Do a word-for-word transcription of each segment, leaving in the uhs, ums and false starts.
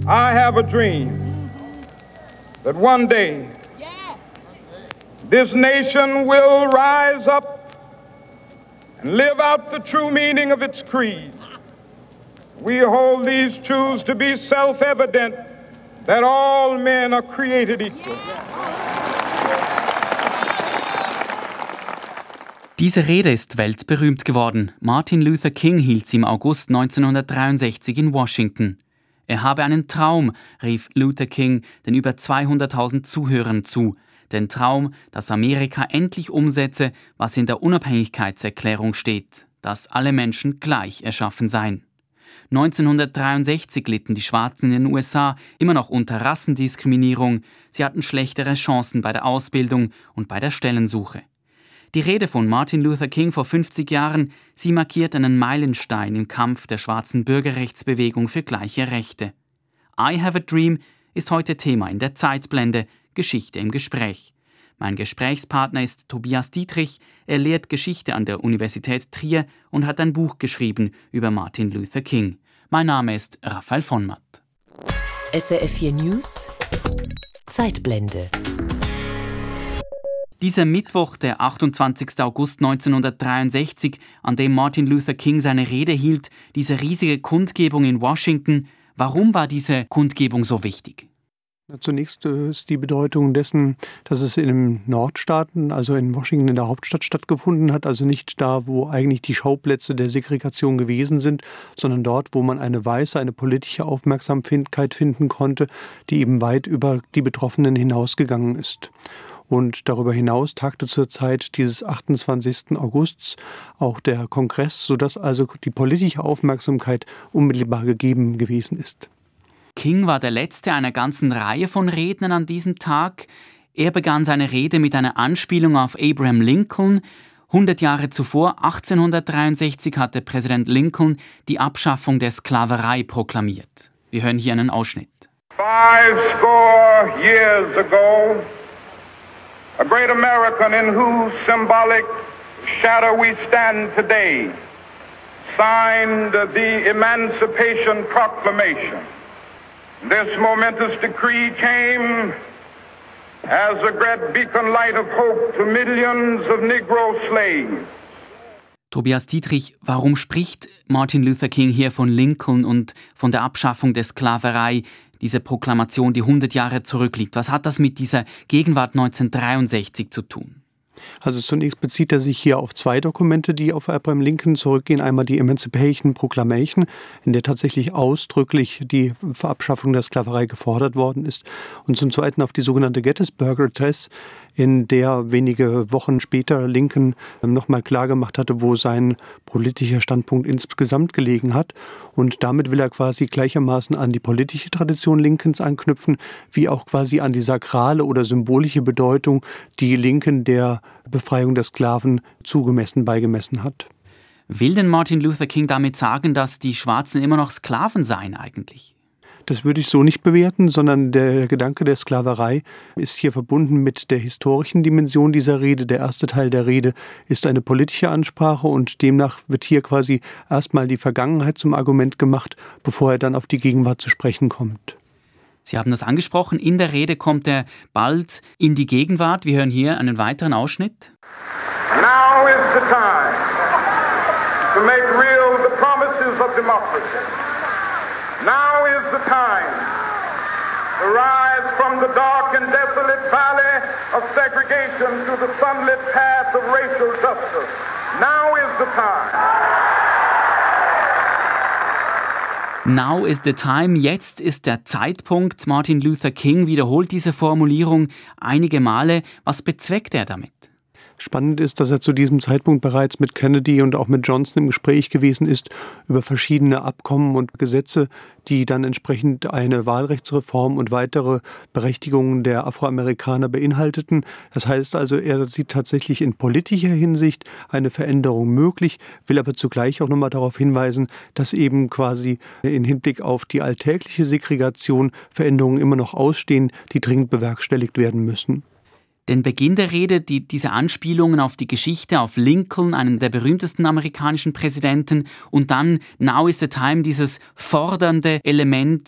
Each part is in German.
I have a dream that one day this nation will rise up and live out the true meaning of its creed. We hold these truths to be self-evident, that all men are created equal. Diese Rede ist weltberühmt geworden. Martin Luther King hielt sie im August neunzehnhundertdreiundsechzig in Washington. Er habe einen Traum, rief Luther King den über zweihunderttausend Zuhörern zu. Den Traum, dass Amerika endlich umsetze, was in der Unabhängigkeitserklärung steht, dass alle Menschen gleich erschaffen seien. neunzehnhundertdreiundsechzig litten die Schwarzen in den U S A immer noch unter Rassendiskriminierung. Sie hatten schlechtere Chancen bei der Ausbildung und bei der Stellensuche. Die Rede von Martin Luther King vor fünfzig Jahren, sie markiert einen Meilenstein im Kampf der schwarzen Bürgerrechtsbewegung für gleiche Rechte. I Have a Dream ist heute Thema in der Zeitblende Geschichte im Gespräch. Mein Gesprächspartner ist Tobias Dietrich. Er lehrt Geschichte an der Universität Trier und hat ein Buch geschrieben über Martin Luther King. Mein Name ist Raphael von Matt. S R F vier News Zeitblende. Dieser Mittwoch, der achtundzwanzigster August neunzehnhundertdreiundsechzig, an dem Martin Luther King seine Rede hielt, diese riesige Kundgebung in Washington. Warum war diese Kundgebung so wichtig? Zunächst ist die Bedeutung dessen, dass es in den Nordstaaten, also in Washington in der Hauptstadt stattgefunden hat, also nicht da, wo eigentlich die Schauplätze der Segregation gewesen sind, sondern dort, wo man eine weiße, eine politische Aufmerksamkeit finden konnte, die eben weit über die Betroffenen hinausgegangen ist. Und darüber hinaus tagte zur Zeit dieses achtundzwanzigsten Augusts auch der Kongress, sodass also die politische Aufmerksamkeit unmittelbar gegeben gewesen ist. King war der letzte einer ganzen Reihe von Rednern an diesem Tag. Er begann seine Rede mit einer Anspielung auf Abraham Lincoln. hundert Jahre zuvor, achtzehnhundertdreiundsechzig, hatte Präsident Lincoln die Abschaffung der Sklaverei proklamiert. Wir hören hier einen Ausschnitt. Five score years ago, a great American in whose symbolic shadow we stand today, signed the Emancipation Proclamation. This momentous decree came as a great beacon light of hope to millions of Negro slaves. Tobias Dietrich, warum spricht Martin Luther King hier von Lincoln und von der Abschaffung der Sklaverei, diese Proklamation, die hundert Jahre zurückliegt? Was hat das mit dieser Gegenwart neunzehnhundertdreiundsechzig zu tun? Also zunächst bezieht er sich hier auf zwei Dokumente, die auf Abraham Lincoln zurückgehen. Einmal die Emancipation Proclamation, in der tatsächlich ausdrücklich die Verabschaffung der Sklaverei gefordert worden ist. Und zum Zweiten auf die sogenannte Gettysburg Address, in der wenige Wochen später Lincoln nochmal klargemacht hatte, wo sein politischer Standpunkt insgesamt gelegen hat. Und damit will er quasi gleichermaßen an die politische Tradition Lincolns anknüpfen, wie auch quasi an die sakrale oder symbolische Bedeutung, die Lincoln der Befreiung der Sklaven zugemessen, beigemessen hat. Will denn Martin Luther King damit sagen, dass die Schwarzen immer noch Sklaven seien eigentlich? Das würde ich so nicht bewerten, sondern der Gedanke der Sklaverei ist hier verbunden mit der historischen Dimension dieser Rede. Der erste Teil der Rede ist eine politische Ansprache und demnach wird hier quasi erstmal die Vergangenheit zum Argument gemacht, bevor er dann auf die Gegenwart zu sprechen kommt. Sie haben das angesprochen, in der Rede kommt er bald in die Gegenwart. Wir hören hier einen weiteren Ausschnitt. Now is the time to make real the promises of democracy. Now is the time to rise from the dark and desolate valley of segregation to the sunlit path of racial justice. Now is the time. Now is the time, jetzt ist der Zeitpunkt. Martin Luther King wiederholt diese Formulierung einige Male. Was bezweckt er damit? Spannend ist, dass er zu diesem Zeitpunkt bereits mit Kennedy und auch mit Johnson im Gespräch gewesen ist über verschiedene Abkommen und Gesetze, die dann entsprechend eine Wahlrechtsreform und weitere Berechtigungen der Afroamerikaner beinhalteten. Das heißt also, er sieht tatsächlich in politischer Hinsicht eine Veränderung möglich, will aber zugleich auch nochmal darauf hinweisen, dass eben quasi in Hinblick auf die alltägliche Segregation Veränderungen immer noch ausstehen, die dringend bewerkstelligt werden müssen. Den Beginn der Rede, die, diese Anspielungen auf die Geschichte, auf Lincoln, einen der berühmtesten amerikanischen Präsidenten, und dann Now is the time, dieses fordernde Element.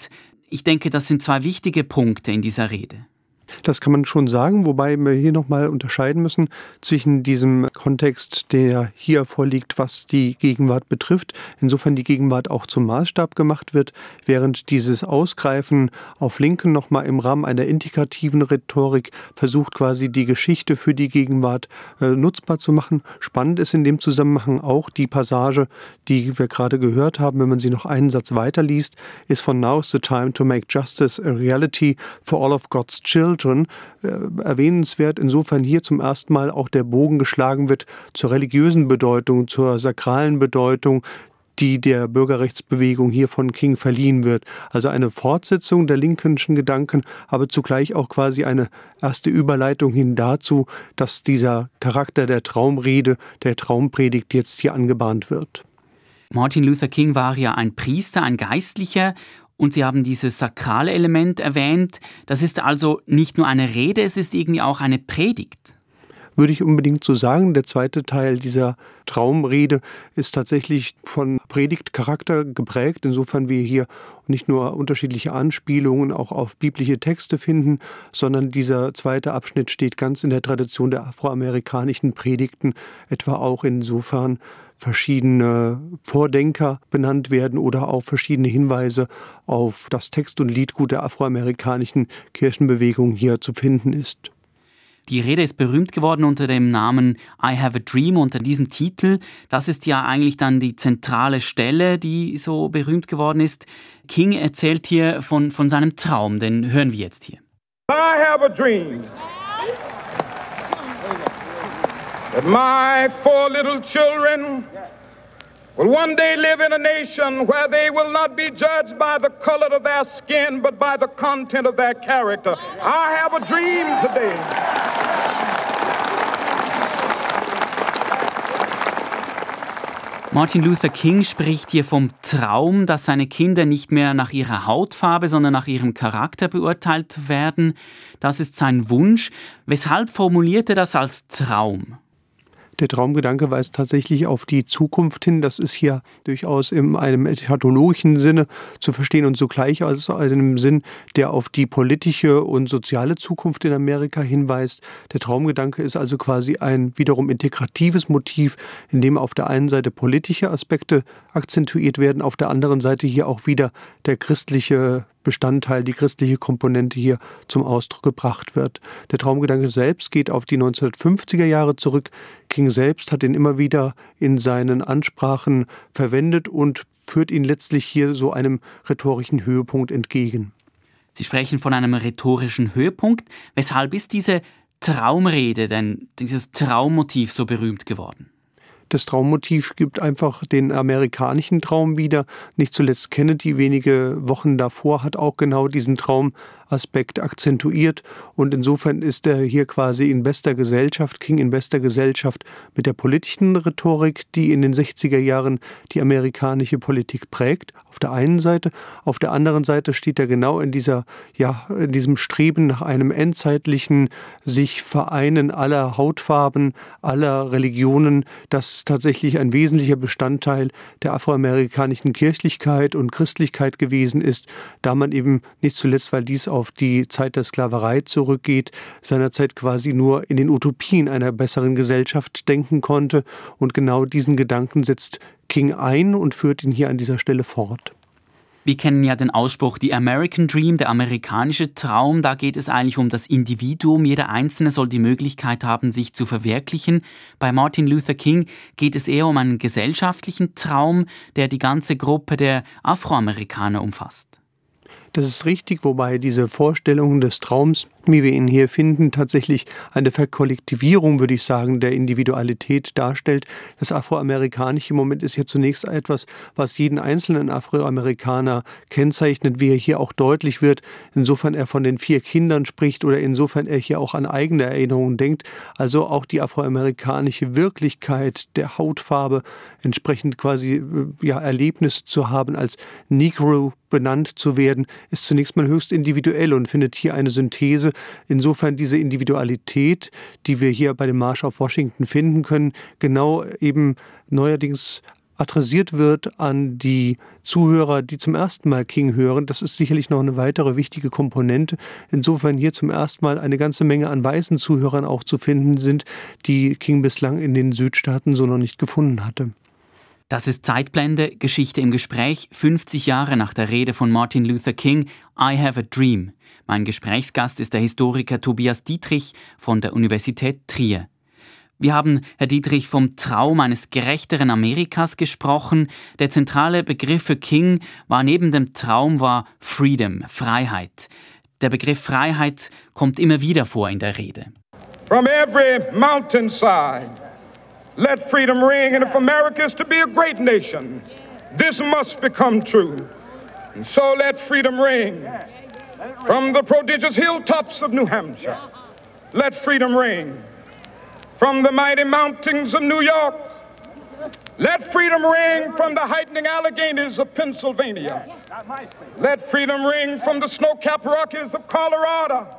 Ich denke, das sind zwei wichtige Punkte in dieser Rede. Das kann man schon sagen, wobei wir hier nochmal unterscheiden müssen zwischen diesem Kontext, der hier vorliegt, was die Gegenwart betrifft, insofern die Gegenwart auch zum Maßstab gemacht wird, während dieses Ausgreifen auf Lincoln nochmal im Rahmen einer integrativen Rhetorik versucht, quasi die Geschichte für die Gegenwart äh, nutzbar zu machen. Spannend ist in dem Zusammenhang auch die Passage, die wir gerade gehört haben, wenn man sie noch einen Satz weiterliest, ist von Now's the time to make justice a reality for all of God's children. Äh, erwähnenswert, insofern hier zum ersten Mal auch der Bogen geschlagen wird zur religiösen Bedeutung, zur sakralen Bedeutung, die der Bürgerrechtsbewegung hier von King verliehen wird. Also eine Fortsetzung der Lincolnschen Gedanken, aber zugleich auch quasi eine erste Überleitung hin dazu, dass dieser Charakter der Traumrede, der Traumpredigt jetzt hier angebahnt wird. Martin Luther King war ja ein Priester, ein Geistlicher. Und Sie haben dieses sakrale Element erwähnt. Das ist also nicht nur eine Rede, es ist irgendwie auch eine Predigt. Würde ich unbedingt so sagen. Der zweite Teil dieser Traumrede ist tatsächlich von Predigtcharakter geprägt. Insofern wir hier nicht nur unterschiedliche Anspielungen auch auf biblische Texte finden, sondern dieser zweite Abschnitt steht ganz in der Tradition der afroamerikanischen Predigten, etwa auch insofern verschiedene Vordenker benannt werden oder auch verschiedene Hinweise auf das Text- und Liedgut der afroamerikanischen Kirchenbewegung hier zu finden ist. Die Rede ist berühmt geworden unter dem Namen I Have a Dream, unter diesem Titel. Das ist ja eigentlich dann die zentrale Stelle, die so berühmt geworden ist. King erzählt hier von, von seinem Traum, den hören wir jetzt hier. I have a dream that my four little children will one day live in a nation where they will not be judged by the color of their skin, but by the content of their character. I have a dream today. Martin Luther King spricht hier vom Traum, dass seine Kinder nicht mehr nach ihrer Hautfarbe, sondern nach ihrem Charakter beurteilt werden. Das ist sein Wunsch. Weshalb formuliert er das als Traum? Der Traumgedanke weist tatsächlich auf die Zukunft hin. Das ist hier durchaus in einem eschatologischen Sinne zu verstehen und zugleich als einem Sinn, der auf die politische und soziale Zukunft in Amerika hinweist. Der Traumgedanke ist also quasi ein wiederum integratives Motiv, in dem auf der einen Seite politische Aspekte akzentuiert werden, auf der anderen Seite hier auch wieder der christliche Bestandteil, die christliche Komponente hier zum Ausdruck gebracht wird. Der Traumgedanke selbst geht auf die neunzehnhundertfünfziger Jahre zurück. King selbst hat ihn immer wieder in seinen Ansprachen verwendet und führt ihn letztlich hier so einem rhetorischen Höhepunkt entgegen. Sie sprechen von einem rhetorischen Höhepunkt. Weshalb ist diese Traumrede denn, dieses Traummotiv so berühmt geworden? Das Traummotiv gibt einfach den amerikanischen Traum wieder. Nicht zuletzt Kennedy wenige Wochen davor hat auch genau diesen Traumaspekt akzentuiert. Und insofern ist er hier quasi in bester Gesellschaft, King in bester Gesellschaft mit der politischen Rhetorik, die in den sechziger Jahren die amerikanische Politik prägt. Auf der einen Seite. Auf der anderen Seite steht er genau in dieser, ja, in diesem Streben nach einem endzeitlichen sich Vereinen aller Hautfarben, aller Religionen, das tatsächlich ein wesentlicher Bestandteil der afroamerikanischen Kirchlichkeit und Christlichkeit gewesen ist, da man eben nicht zuletzt, weil dies auf die Zeit der Sklaverei zurückgeht, seinerzeit quasi nur in den Utopien einer besseren Gesellschaft denken konnte. Und genau diesen Gedanken setzt King ein und führt ihn hier an dieser Stelle fort. Wir kennen ja den Ausspruch, die American Dream, der amerikanische Traum. Da geht es eigentlich um das Individuum. Jeder Einzelne soll die Möglichkeit haben, sich zu verwirklichen. Bei Martin Luther King geht es eher um einen gesellschaftlichen Traum, der die ganze Gruppe der Afroamerikaner umfasst. Das ist richtig, wobei diese Vorstellung des Traums, wie wir ihn hier finden, tatsächlich eine Verkollektivierung, würde ich sagen, der Individualität darstellt. Das Afroamerikanische Moment ist hier zunächst etwas, was jeden einzelnen Afroamerikaner kennzeichnet, wie er hier auch deutlich wird, insofern er von den vier Kindern spricht oder insofern er hier auch an eigene Erinnerungen denkt. Also auch die afroamerikanische Wirklichkeit der Hautfarbe entsprechend quasi ja, Erlebnisse zu haben, als Negro benannt zu werden, ist zunächst mal höchst individuell und findet hier eine Synthese. Insofern diese Individualität, die wir hier bei dem Marsch auf Washington finden können, genau eben neuerdings adressiert wird an die Zuhörer, die zum ersten Mal King hören. Das ist sicherlich noch eine weitere wichtige Komponente. Insofern hier zum ersten Mal eine ganze Menge an weißen Zuhörern auch zu finden sind, die King bislang in den Südstaaten so noch nicht gefunden hatte. Das ist Zeitblende, Geschichte im Gespräch, fünfzig Jahre nach der Rede von Martin Luther King, I Have a Dream. Mein Gesprächsgast ist der Historiker Tobias Dietrich von der Universität Trier. Wir haben, Herr Dietrich, vom Traum eines gerechteren Amerikas gesprochen. Der zentrale Begriff für King war neben dem Traum war Freedom, Freiheit. Der Begriff Freiheit kommt immer wieder vor in der Rede. From every mountainside, let freedom ring, and if America is to be a great nation, this must become true. And so let freedom ring from the prodigious hilltops of New Hampshire. Let freedom ring from the mighty mountains of New York. Let freedom ring from the heightening Alleghenies of Pennsylvania. Let freedom ring from the snow-capped Rockies of Colorado.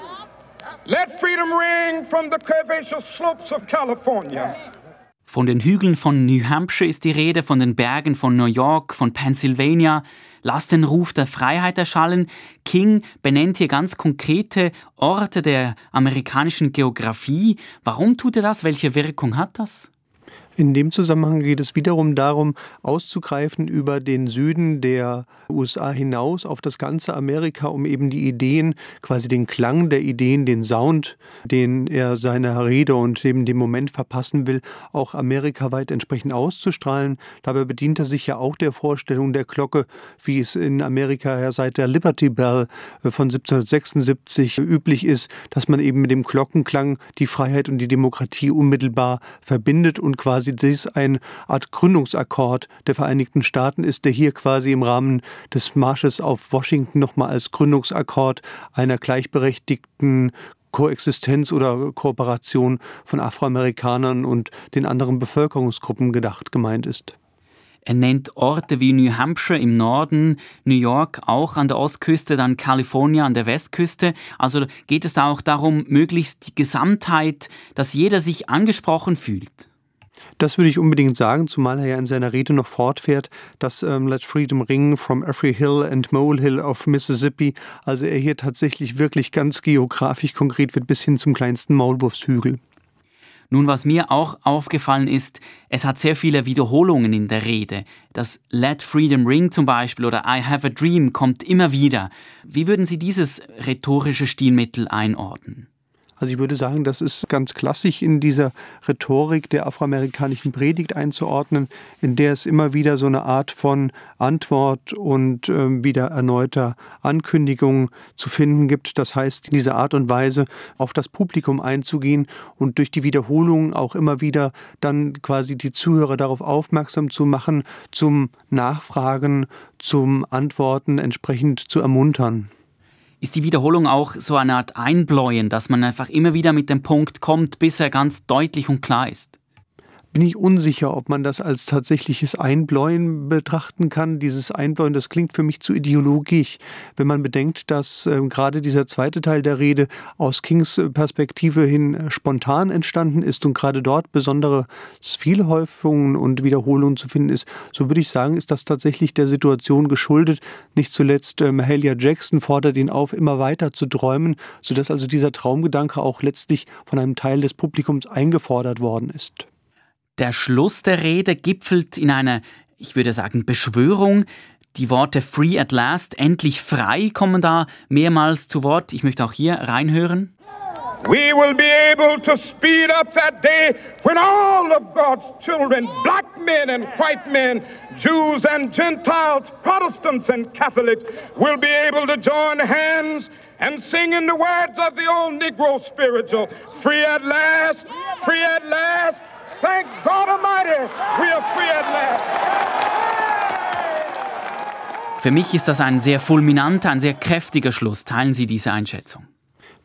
Let freedom ring from the curvaceous slopes of California. Von den Hügeln von New Hampshire ist die Rede, von den Bergen von New York, von Pennsylvania. Lass den Ruf der Freiheit erschallen. King benennt hier ganz konkrete Orte der amerikanischen Geografie. Warum tut er das? Welche Wirkung hat das? In dem Zusammenhang geht es wiederum darum, auszugreifen über den Süden der U S A hinaus auf das ganze Amerika, um eben die Ideen, quasi den Klang der Ideen, den Sound, den er seiner Rede und eben dem Moment verpassen will, auch amerikaweit entsprechend auszustrahlen. Dabei bedient er sich ja auch der Vorstellung der Glocke, wie es in Amerika ja seit der Liberty Bell von siebzehnhundertsechsundsiebzig üblich ist, dass man eben mit dem Glockenklang die Freiheit und die Demokratie unmittelbar verbindet und quasi dies eine Art Gründungsakkord der Vereinigten Staaten ist, der hier quasi im Rahmen des Marsches auf Washington nochmal als Gründungsakkord einer gleichberechtigten Koexistenz oder Kooperation von Afroamerikanern und den anderen Bevölkerungsgruppen gedacht gemeint ist. Er nennt Orte wie New Hampshire im Norden, New York auch an der Ostküste, dann Kalifornien an der Westküste. Also geht es da auch darum, möglichst die Gesamtheit, dass jeder sich angesprochen fühlt. Das würde ich unbedingt sagen, zumal er ja in seiner Rede noch fortfährt, dass ähm, Let Freedom ring from every hill and molehill of Mississippi, also er hier tatsächlich wirklich ganz geografisch konkret wird bis hin zum kleinsten Maulwurfshügel. Nun, was mir auch aufgefallen ist, es hat sehr viele Wiederholungen in der Rede. Das Let Freedom ring zum Beispiel oder I have a dream kommt immer wieder. Wie würden Sie dieses rhetorische Stilmittel einordnen? Also ich würde sagen, das ist ganz klassisch in dieser Rhetorik der afroamerikanischen Predigt einzuordnen, in der es immer wieder so eine Art von Antwort und äh, wieder erneuter Ankündigung zu finden gibt. Das heißt, diese Art und Weise auf das Publikum einzugehen und durch die Wiederholung auch immer wieder dann quasi die Zuhörer darauf aufmerksam zu machen, zum Nachfragen, zum Antworten entsprechend zu ermuntern. Ist die Wiederholung auch so eine Art Einbläuen, dass man einfach immer wieder mit dem Punkt kommt, bis er ganz deutlich und klar ist? Bin ich unsicher, ob man das als tatsächliches Einbläuen betrachten kann. Dieses Einbläuen, das klingt für mich zu ideologisch, wenn man bedenkt, dass äh, gerade dieser zweite Teil der Rede aus Kings Perspektive hin äh, spontan entstanden ist und gerade dort besondere Vielhäufungen und Wiederholungen zu finden ist. So würde ich sagen, ist das tatsächlich der Situation geschuldet. Nicht zuletzt äh, Mahalia Jackson fordert ihn auf, immer weiter zu träumen, sodass also dieser Traumgedanke auch letztlich von einem Teil des Publikums eingefordert worden ist. Der Schluss der Rede gipfelt in einer, ich würde sagen, Beschwörung. Die Worte free at last, endlich frei, kommen da mehrmals zu Wort. Ich möchte auch hier reinhören. We will be able to speed up that day when all of God's children, black men and white men, Jews and Gentiles, Protestants and Catholics, will be able to join hands and sing in the words of the old Negro spiritual, free at last, free at last. Thank God Almighty, we are free at last. Für mich ist das ein sehr fulminanter, ein sehr kräftiger Schluss. Teilen Sie diese Einschätzung?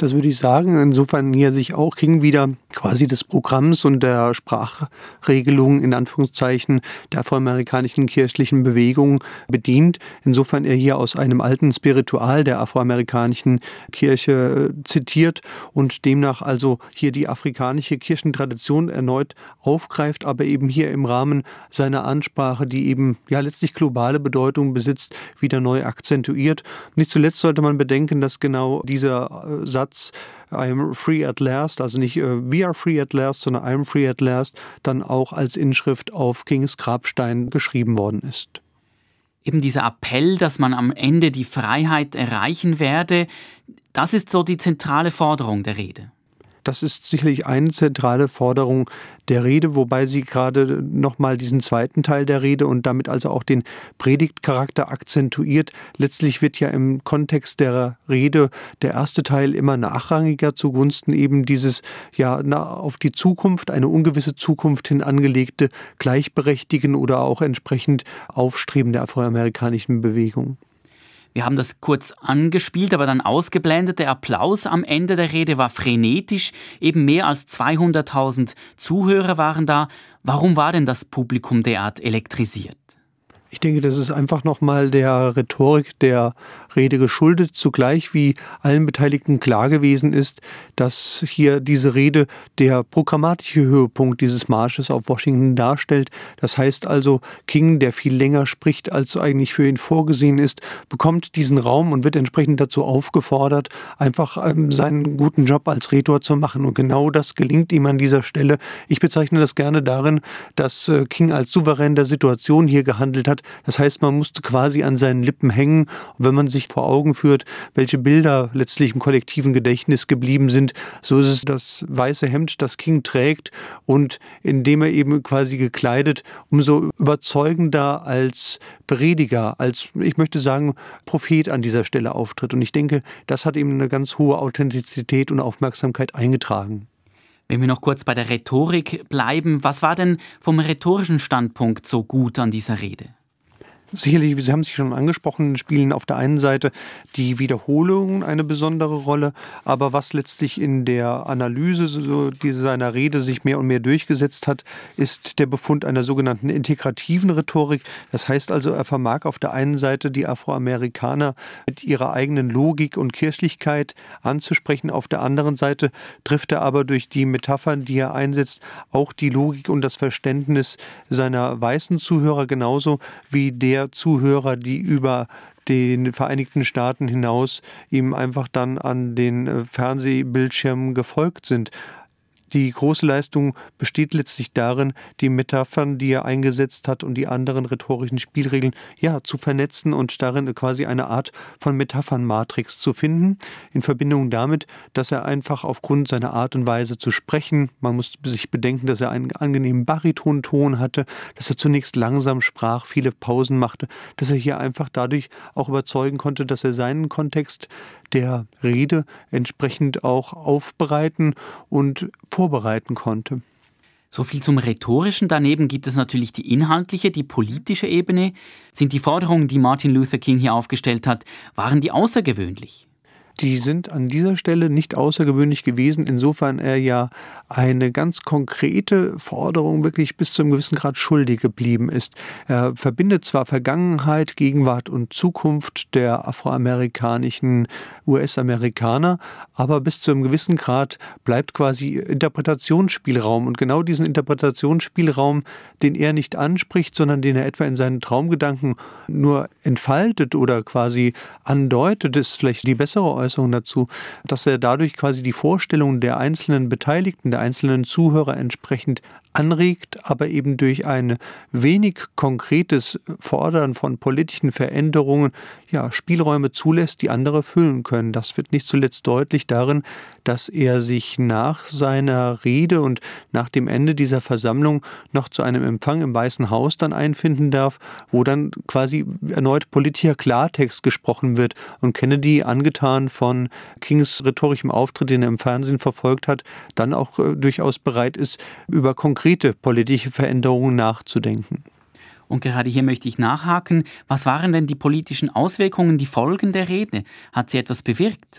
Das würde ich sagen. Insofern näher sich auch King wieder quasi des Programms und der Sprachregelung in Anführungszeichen der afroamerikanischen kirchlichen Bewegung bedient. Insofern er hier aus einem alten Spiritual der afroamerikanischen Kirche zitiert und demnach also hier die afrikanische Kirchentradition erneut aufgreift, aber eben hier im Rahmen seiner Ansprache, die eben ja letztlich globale Bedeutung besitzt, wieder neu akzentuiert. Nicht zuletzt sollte man bedenken, dass genau dieser Satz I'm free at last, also nicht uh, we are free at last, sondern I'm free at last, dann auch als Inschrift auf Kings Grabstein geschrieben worden ist. Eben dieser Appell, dass man am Ende die Freiheit erreichen werde, das ist so die zentrale Forderung der Rede. Das ist sicherlich eine zentrale Forderung der Rede, wobei sie gerade nochmal diesen zweiten Teil der Rede und damit also auch den Predigtcharakter akzentuiert. Letztlich wird ja im Kontext der Rede der erste Teil immer nachrangiger zugunsten eben dieses ja auf die Zukunft, eine ungewisse Zukunft hin angelegte Gleichberechtigen oder auch entsprechend Aufstreben der afroamerikanischen Bewegung. Wir haben das kurz angespielt, aber dann ausgeblendet. Der Applaus am Ende der Rede war frenetisch. Eben mehr als zweihunderttausend Zuhörer waren da. Warum war denn das Publikum derart elektrisiert? Ich denke, das ist einfach nochmal der Rhetorik der Rede geschuldet, zugleich wie allen Beteiligten klar gewesen ist, dass hier diese Rede der programmatische Höhepunkt dieses Marsches auf Washington darstellt. Das heißt also, King, der viel länger spricht, als eigentlich für ihn vorgesehen ist, bekommt diesen Raum und wird entsprechend dazu aufgefordert, einfach ähm, seinen guten Job als Rhetor zu machen. Und genau das gelingt ihm an dieser Stelle. Ich bezeichne das gerne darin, dass äh, King als Souverän der Situation hier gehandelt hat. Das heißt, man musste quasi an seinen Lippen hängen. Und wenn man sich vor Augen führt, welche Bilder letztlich im kollektiven Gedächtnis geblieben sind, so ist es das weiße Hemd, das King trägt und indem er eben quasi gekleidet, umso überzeugender als Prediger, als, ich möchte sagen, Prophet an dieser Stelle auftritt. Und ich denke, das hat ihm eine ganz hohe Authentizität und Aufmerksamkeit eingetragen. Wenn wir noch kurz bei der Rhetorik bleiben, was war denn vom rhetorischen Standpunkt so gut an dieser Rede? Sicherlich, Sie haben es schon angesprochen, spielen auf der einen Seite die Wiederholungen eine besondere Rolle, aber was letztlich in der Analyse so seiner Rede sich mehr und mehr durchgesetzt hat, ist der Befund einer sogenannten integrativen Rhetorik. Das heißt also, er vermag auf der einen Seite die Afroamerikaner mit ihrer eigenen Logik und Kirchlichkeit anzusprechen, auf der anderen Seite trifft er aber durch die Metaphern, die er einsetzt, auch die Logik und das Verständnis seiner weißen Zuhörer genauso wie der Zuhörer, die über den Vereinigten Staaten hinaus ihm einfach dann an den Fernsehbildschirmen gefolgt sind. Die große Leistung besteht letztlich darin, die Metaphern, die er eingesetzt hat und die anderen rhetorischen Spielregeln ja zu vernetzen und darin quasi eine Art von Metaphernmatrix zu finden, in Verbindung damit, dass er einfach aufgrund seiner Art und Weise zu sprechen, man muss sich bedenken, dass er einen angenehmen Baritonton hatte, dass er zunächst langsam sprach, viele Pausen machte, dass er hier einfach dadurch auch überzeugen konnte, dass er seinen Kontext der Rede entsprechend auch aufbereiten und vorbereiten konnte. So viel zum Rhetorischen. Daneben gibt es natürlich die inhaltliche, die politische Ebene. Sind die Forderungen, die Martin Luther King hier aufgestellt hat, waren die außergewöhnlich? Die sind an dieser Stelle nicht außergewöhnlich gewesen, insofern er ja eine ganz konkrete Forderung wirklich bis zu einem gewissen Grad schuldig geblieben ist. Er verbindet zwar Vergangenheit, Gegenwart und Zukunft der afroamerikanischen U S-Amerikaner, aber bis zu einem gewissen Grad bleibt quasi Interpretationsspielraum. Und genau diesen Interpretationsspielraum, den er nicht anspricht, sondern den er etwa in seinen Traumgedanken nur entfaltet oder quasi andeutet, ist vielleicht die bessere Äußerung dazu, dass er dadurch quasi die Vorstellungen der einzelnen Beteiligten, der einzelnen Zuhörer entsprechend anregt, aber eben durch ein wenig konkretes Fordern von politischen Veränderungen ja, Spielräume zulässt, die andere füllen können. Das wird nicht zuletzt deutlich darin, dass er sich nach seiner Rede und nach dem Ende dieser Versammlung noch zu einem Empfang im Weißen Haus dann einfinden darf, wo dann quasi erneut politischer Klartext gesprochen wird und Kennedy, angetan von Kings rhetorischem Auftritt, den er im Fernsehen verfolgt hat, dann auch äh, durchaus bereit ist, über konkrete politische Veränderungen nachzudenken. Und gerade hier möchte ich nachhaken. Was waren denn die politischen Auswirkungen, die Folgen der Rede? Hat sie etwas bewirkt?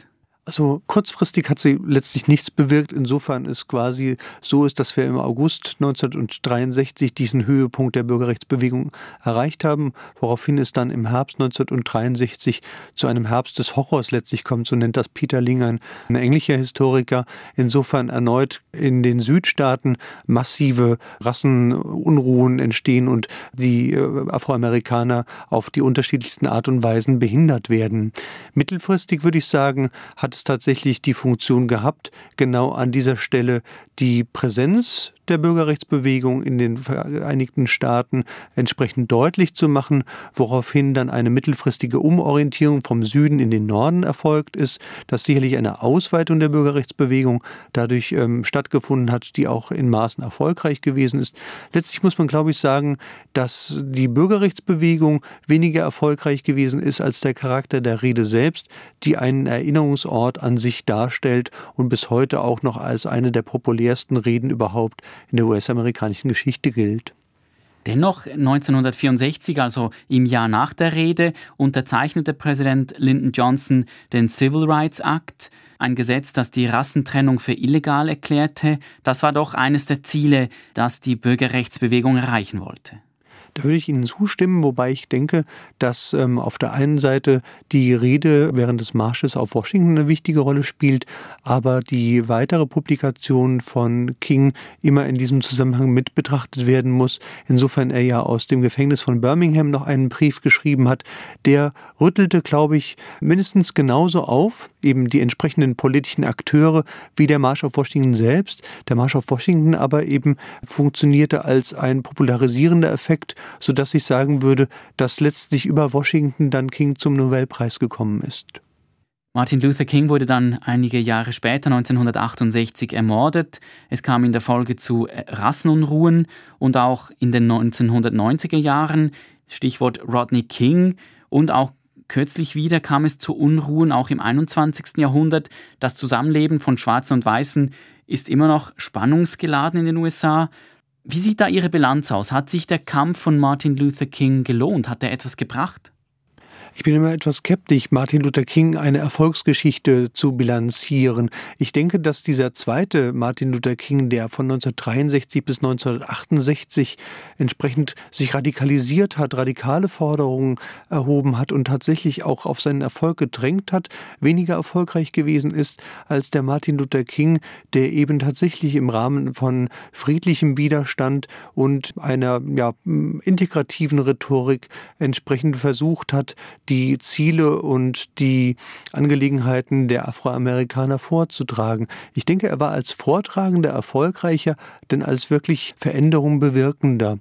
Also kurzfristig hat sie letztlich nichts bewirkt. Insofern ist quasi so ist, dass wir im August neunzehnhundertdreiundsechzig diesen Höhepunkt der Bürgerrechtsbewegung erreicht haben, woraufhin es dann im Herbst neunzehnhundertdreiundsechzig zu einem Herbst des Horrors letztlich kommt, so nennt das Peter Lingern, ein englischer Historiker. Insofern erneut in den Südstaaten massive Rassenunruhen entstehen und die Afroamerikaner auf die unterschiedlichsten Art und Weisen behindert werden. Mittelfristig würde ich sagen, hat es tatsächlich die Funktion gehabt, genau an dieser Stelle die Präsenz der Bürgerrechtsbewegung in den Vereinigten Staaten entsprechend deutlich zu machen, woraufhin dann eine mittelfristige Umorientierung vom Süden in den Norden erfolgt ist, dass sicherlich eine Ausweitung der Bürgerrechtsbewegung dadurch ähm, stattgefunden hat, die auch in Maßen erfolgreich gewesen ist. Letztlich muss man, glaube ich, sagen, dass die Bürgerrechtsbewegung weniger erfolgreich gewesen ist als der Charakter der Rede selbst, die einen Erinnerungsort an sich darstellt und bis heute auch noch als eine der populärsten Reden überhaupt in der U S-amerikanischen Geschichte gilt. Dennoch neunzehnhundertvierundsechzig, also im Jahr nach der Rede, unterzeichnete Präsident Lyndon Johnson den Civil Rights Act, ein Gesetz, das die Rassentrennung für illegal erklärte. Das war doch eines der Ziele, das die Bürgerrechtsbewegung erreichen wollte. Da würde ich Ihnen zustimmen, wobei ich denke, dass ähm, auf der einen Seite die Rede während des Marsches auf Washington eine wichtige Rolle spielt, aber die weitere Publikation von King immer in diesem Zusammenhang mit betrachtet werden muss. Insofern er ja aus dem Gefängnis von Birmingham noch einen Brief geschrieben hat, der rüttelte, glaube ich, mindestens genauso auf, eben die entsprechenden politischen Akteure, wie der Marsch auf Washington selbst. Der Marsch auf Washington aber eben funktionierte als ein popularisierender Effekt, sodass ich sagen würde, dass letztlich über Washington dann King zum Nobelpreis gekommen ist. Martin Luther King wurde dann einige Jahre später, neunzehnhundertachtundsechzig, ermordet. Es kam in der Folge zu Rassenunruhen und auch in den neunzehnhundertneunziger Jahren, Stichwort Rodney King, und auch kürzlich wieder kam es zu Unruhen, auch im einundzwanzigsten Jahrhundert. Das Zusammenleben von Schwarzen und Weißen ist immer noch spannungsgeladen in den U S A. Wie sieht da Ihre Bilanz aus? Hat sich der Kampf von Martin Luther King gelohnt? Hat er etwas gebracht? Ich bin immer etwas skeptisch, Martin Luther King eine Erfolgsgeschichte zu bilanzieren. Ich denke, dass dieser zweite Martin Luther King, der von neunzehnhundertdreiundsechzig bis neunzehnhundertachtundsechzig entsprechend sich radikalisiert hat, radikale Forderungen erhoben hat und tatsächlich auch auf seinen Erfolg gedrängt hat, weniger erfolgreich gewesen ist als der Martin Luther King, der eben tatsächlich im Rahmen von friedlichem Widerstand und einer ja, integrativen Rhetorik entsprechend versucht hat, die Ziele und die Angelegenheiten der Afroamerikaner vorzutragen. Ich denke, er war als Vortragender erfolgreicher, denn als wirklich Veränderung bewirkender.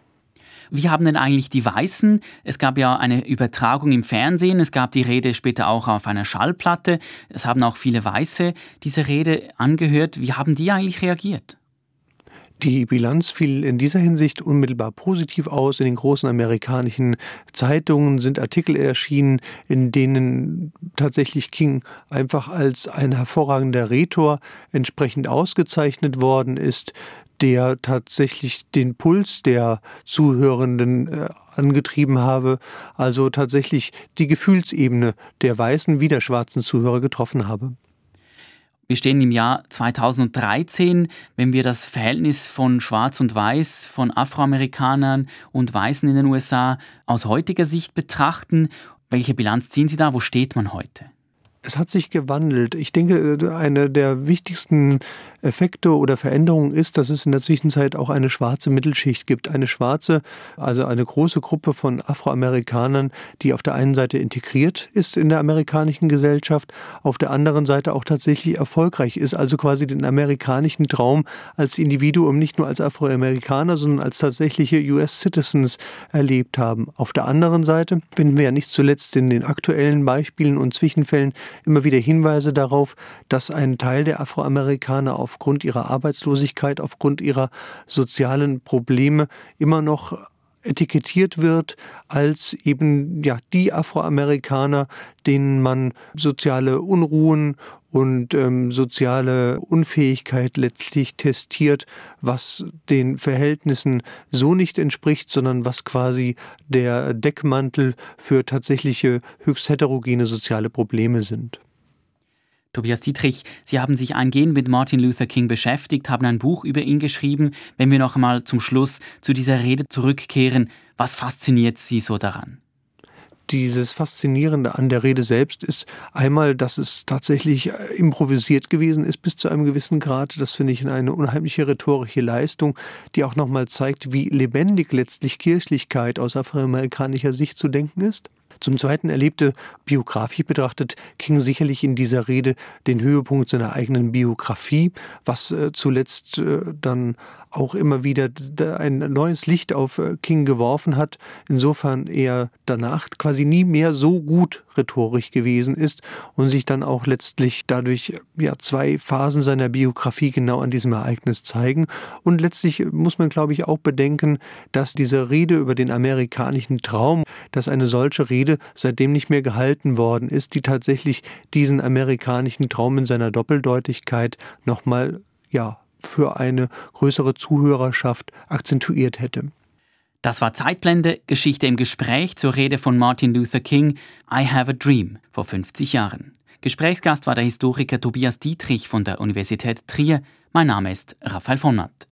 Wie haben denn eigentlich die Weißen, es gab ja eine Übertragung im Fernsehen, es gab die Rede später auch auf einer Schallplatte, es haben auch viele Weiße diese Rede angehört. Wie haben die eigentlich reagiert? Die Bilanz fiel in dieser Hinsicht unmittelbar positiv aus. In den großen amerikanischen Zeitungen sind Artikel erschienen, in denen tatsächlich King einfach als ein hervorragender Rhetor entsprechend ausgezeichnet worden ist, der tatsächlich den Puls der Zuhörenden äh, angetrieben habe, also tatsächlich die Gefühlsebene der weißen wie der schwarzen Zuhörer getroffen habe. Wir stehen im Jahr zweitausenddreizehn, wenn wir das Verhältnis von Schwarz und Weiß, von Afroamerikanern und Weißen in den U S A aus heutiger Sicht betrachten. Welche Bilanz ziehen Sie da? Wo steht man heute? Es hat sich gewandelt. Ich denke, eine der wichtigsten Effekte oder Veränderungen ist, dass es in der Zwischenzeit auch eine schwarze Mittelschicht gibt. Eine schwarze, also eine große Gruppe von Afroamerikanern, die auf der einen Seite integriert ist in der amerikanischen Gesellschaft, auf der anderen Seite auch tatsächlich erfolgreich ist, also quasi den amerikanischen Traum als Individuum nicht nur als Afroamerikaner, sondern als tatsächliche U S-Citizens erlebt haben. Auf der anderen Seite finden wir ja nicht zuletzt in den aktuellen Beispielen und Zwischenfällen immer wieder Hinweise darauf, dass ein Teil der Afroamerikaner aufgrund ihrer Arbeitslosigkeit, aufgrund ihrer sozialen Probleme immer noch etikettiert wird als eben ja die Afroamerikaner, denen man soziale Unruhen und ähm, soziale Unfähigkeit letztlich testiert, was den Verhältnissen so nicht entspricht, sondern was quasi der Deckmantel für tatsächliche höchst heterogene soziale Probleme sind. Tobias Dietrich, Sie haben sich eingehend mit Martin Luther King beschäftigt, haben ein Buch über ihn geschrieben. Wenn wir noch einmal zum Schluss zu dieser Rede zurückkehren, was fasziniert Sie so daran? Dieses Faszinierende an der Rede selbst ist einmal, dass es tatsächlich improvisiert gewesen ist bis zu einem gewissen Grad. Das finde ich eine unheimliche rhetorische Leistung, die auch nochmal zeigt, wie lebendig letztlich Kirchlichkeit aus afroamerikanischer Sicht zu denken ist. Zum Zweiten erlebte biografisch betrachtet King sicherlich in dieser Rede den Höhepunkt seiner eigenen Biografie, was äh, zuletzt äh, dann auch immer wieder ein neues Licht auf King geworfen hat. Insofern er danach quasi nie mehr so gut rhetorisch gewesen ist und sich dann auch letztlich dadurch ja zwei Phasen seiner Biografie genau an diesem Ereignis zeigen. Und letztlich muss man, glaube ich, auch bedenken, dass diese Rede über den amerikanischen Traum, dass eine solche Rede seitdem nicht mehr gehalten worden ist, die tatsächlich diesen amerikanischen Traum in seiner Doppeldeutigkeit nochmal, ja, für eine größere Zuhörerschaft akzentuiert hätte. Das war Zeitblende, Geschichte im Gespräch zur Rede von Martin Luther King, I Have a Dream, vor fünfzig Jahren. Gesprächsgast war der Historiker Tobias Dietrich von der Universität Trier. Mein Name ist Raphael von Matt.